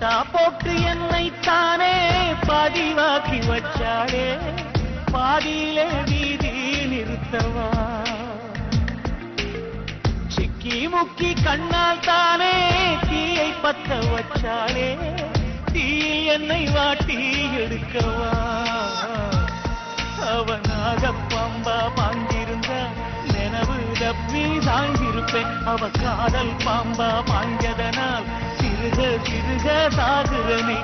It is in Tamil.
பட்டா போட்டு என்னை தானே பதிவாக்கி வச்சாளே பாதியிலே வீதி நிறுத்தவா சிக்கி முக்கி கண்ணால் தானே தீயை பத்த வச்சாளே தீயில் என்னை வாட்டி எடுக்கவா அவனாக பம்பா பாஞ்சிருந்தா நினைவு தப்பி சாய்ந்திருப்பேன் அவ காதல் பாம்பா பாஞ்சதனால் சிறுக சிறுக சாகுறனே